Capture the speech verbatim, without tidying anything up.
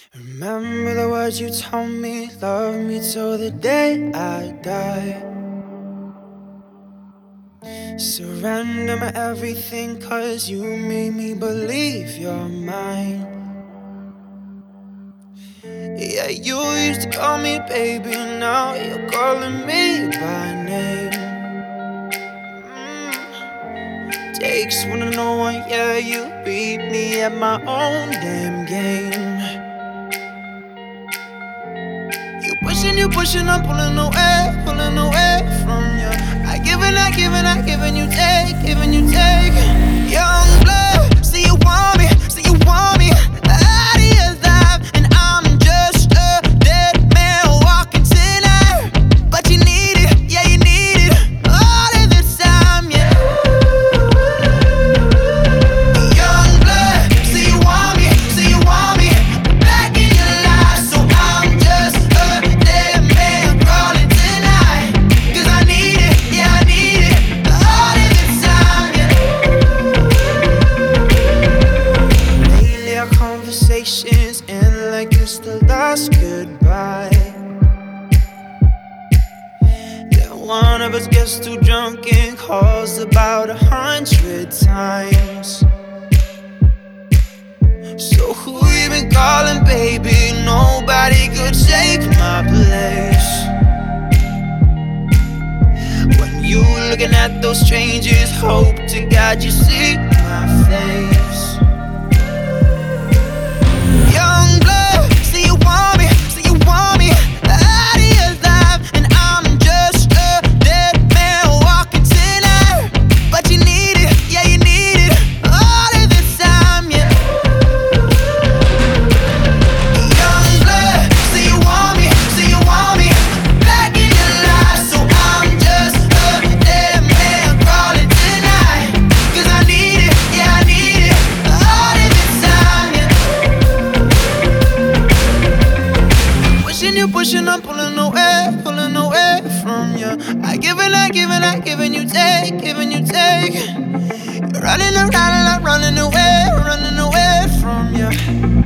Remember the words you told me, love me till the day I die. Surrender my everything, cause you made me believe you're mine. Yeah, you used to call me baby, now you're calling me by name. mm. Takes one to know one, yeah, you beat me at my own damn game. You pushing, you pushing, I'm pulling away, pulling away from you. I give and I give and I give and you take, giving you take. Young blood, see you want me, see you want me out of your life, and I'm just a dead man walking tonight. But you need it, yeah you need it, all of the time, yeah. Young blood, see you want me, see you want me back in your life, so I'm just a dead man crawling tonight. Cause I need it, yeah I need it, all of the time, yeah. Lately our conversations end like it's the last goodbye. Then one of us gets too drunk and calls about a hundred times. So who you been calling, baby? Nobody could take my place. When you looking at those strangers, hope to God you see my face. Young blood, see you want me, see you want me out of your life, and I'm just a dead man walking tonight. But you need it, yeah you need it, all of the time, yeah. Young blood, see you want me, see you want me back in your life, so I'm just a dead man crawling tonight. Cause I need it, yeah I need it, all of the time, yeah. Pushing you, pushing, I'm pulling away, pulling away from you. I give and I give and I give and you take, giving you take. You're running around and I'm running away, running away from you.